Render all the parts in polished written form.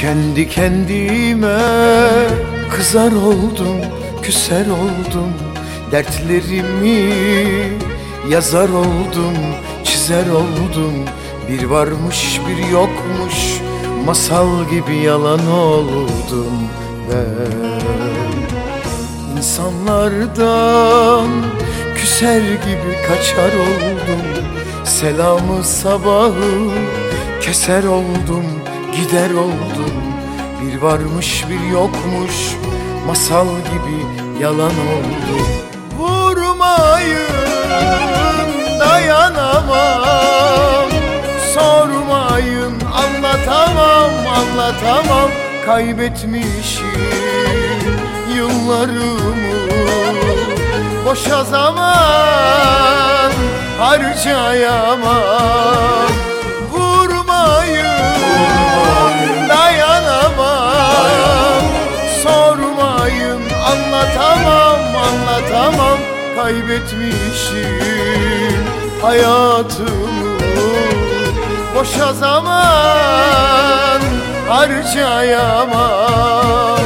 Kendi kendime kızar oldum, küser oldum. Dertlerimi yazar oldum, çizer oldum. Bir varmış bir yokmuş, masal gibi yalan oldum ben. İnsanlardan küser gibi kaçar oldum. Selamı sabahı keser oldum, gider oldum. Bir varmış bir yokmuş, masal gibi yalan oldum. Vurmayın, dayanamam. Sormayın, anlatamam, anlatamam. Kaybetmişim yıllarımı, boşa zaman harcayamam. Vurmayın, dayanamam. Sormayın, anlatamam, anlatamam. Kaybetmişim hayatımı, boşa zaman harcayamam.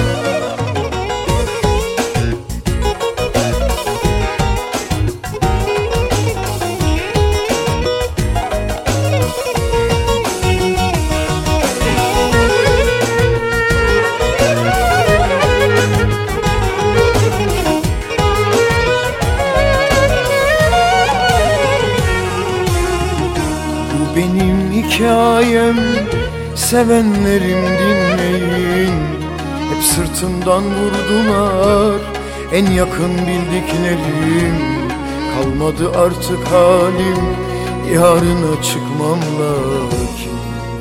Benim hikayem, sevenlerim dinleyin. Hep sırtımdan vurdular, en yakın bildiklerim. Kalmadı artık halim, yarına çıkmam lakin.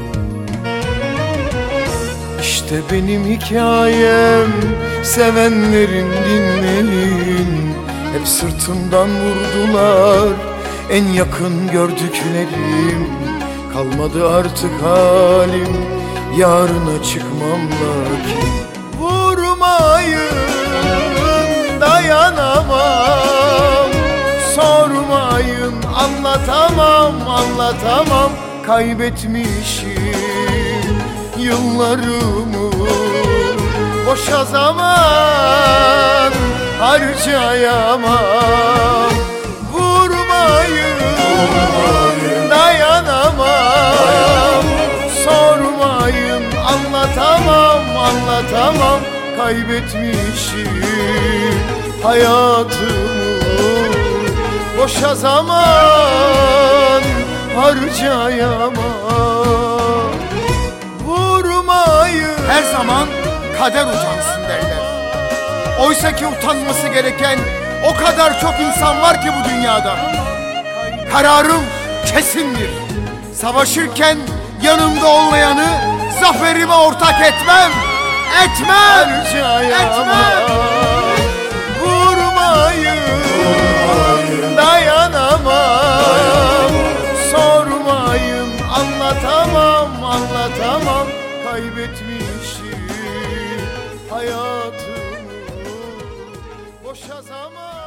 İşte benim hikayem, sevenlerim dinleyin. Hep sırtımdan vurdular, en yakın gördüklerim. Kalmadı artık halim, yarına çıkmam lakin. Vurmayın, dayanamam. Sormayın, anlatamam, anlatamam. Kaybetmişim yıllarımı, boşa zaman harcayamam. Dayanamam. Sormayın, anlatamam, anlatamam. Kaybetmişim hayatımı, boşa zaman harcayamam. Vurmayın. Her zaman kader utansın derler. Oysa ki utanması gereken o kadar çok insan var ki bu dünyada. Kararım kesindir. Savaşırken yanımda olmayanı zaferime ortak etmem. Etmem. Etmem. Vurmayın, dayanamam. Sormayın, anlatamam, anlatamam. Kaybetmişim hayatımı, boşa zaman